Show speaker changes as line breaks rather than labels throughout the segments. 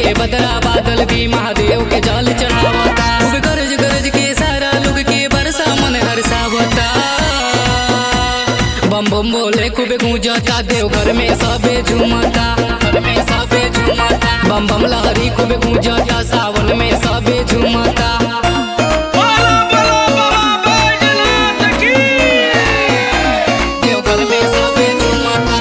के बदला बादल भी महादेव के जल चढ़ावता। खूब गरज गरज के सारा लोग के बरसा मन हरसावता। बम बम बोले खूब गूंजता देवघर में सबे झूमता, घर में सबे झूमता। बम बम लहरी खूब गूंजता सावन में सबे झूमता। देवघर में सबे झूमता।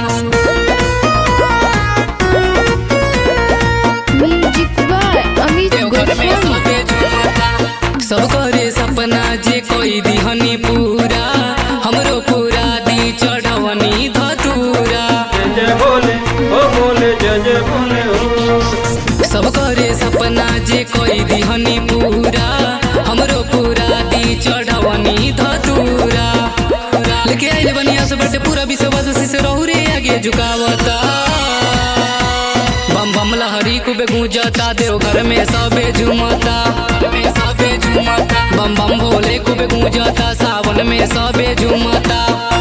देवघर में सबे झूमता। सब करे सपना जे कोई दिहनी पूरा, हमरो पूरा दी चढ़वनी धतूरा।
जय बोले ओ बोले जय बोले हो।
सब करे सपना जे कोई दिहनी पूरा, हमरो पूरा दी चढ़वनी धतूरा। लेके आइल बनिया से बटे पूरा विश्वास से रहू रे आगे झुकावता। बम बम लहरी खूब गूंजता देवघर में सबे झूमता, में सबे झूमता। बम बम भोले खूब गूंजता सावन में सबे झूमता।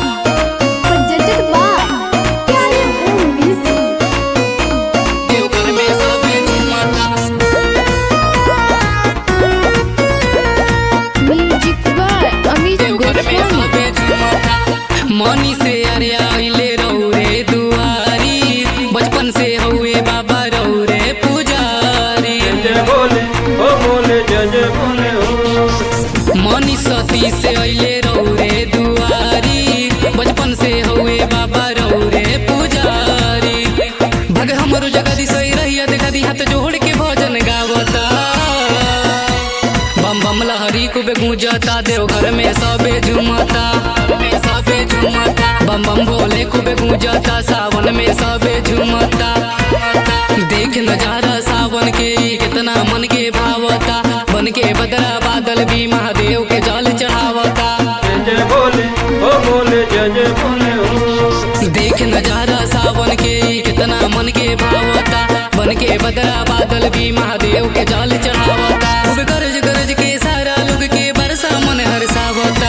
देवघर में सबे झूमता। देवघर में सबे झूमता। मनी से अरे आइले रहू रे दुआरी, बचपन से हुए बाबा रहू रे पुजारी।
जय बोले ओ बोले जय बोले हो।
मनी सती से अइले रहू रे दुआरी, बचपन से हुए बाबा रहू रे पुजारी। भग हमरो जगदी सही रहिया देखा दी हाथ जोड़ के भजन गावता। बम बम लहरी खूब गूंजता देवघर में सबे झूमता, में सबे झूमता। बम बम भोले खूब गूंजता सावन में सबे झूमता। देख नजारा सावन के कितना मन के भावता। बन के बदला बादल भी महादेव के जल चढ़ावता।
जय बोले ओ बोले जय बोले हो।
देख नजारा सावन के कितना मन के भावता। बन के बदला बादल भी महादेव के जल चढ़ावता। खूब गरज गरज के सारा लोग के बरसा मन हरसावता।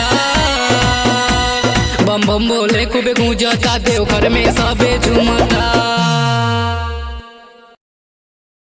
बम बम बोले खूब गूंजता देवघर में सबे झूमता।